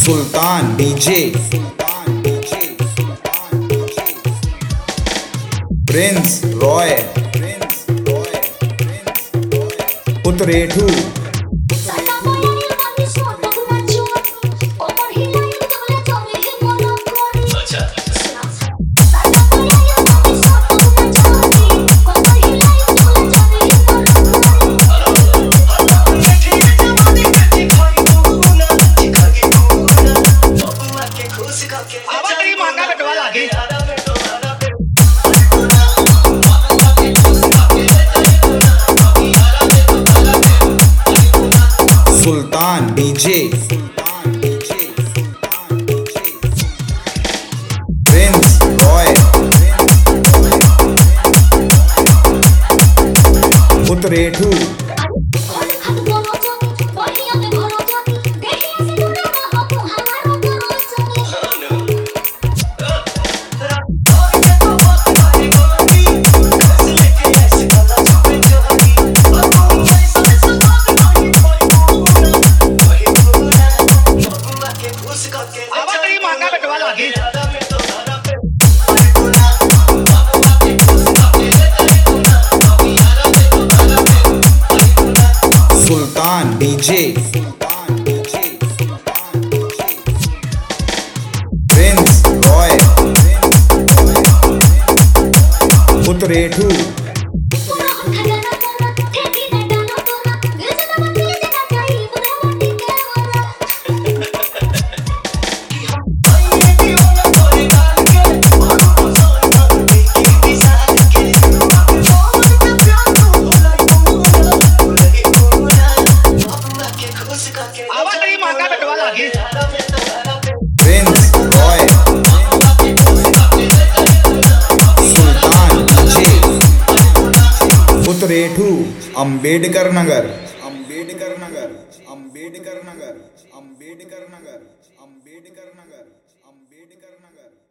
सुल्तान DJ Prince Roy उत्तरेठू Sultan DJ Prince Roy उत्तरेठू सुल्तान डीजे प्रिंस रॉय उत्तरेठू प्रिंस रॉय सुल्तान डीजे उत्तरेठू अंबेडकर नगर अंबेडकर नगर अंबेडकर नगर अंबेडकर नगर अंबेडकर नगर अंबेडकर नगर।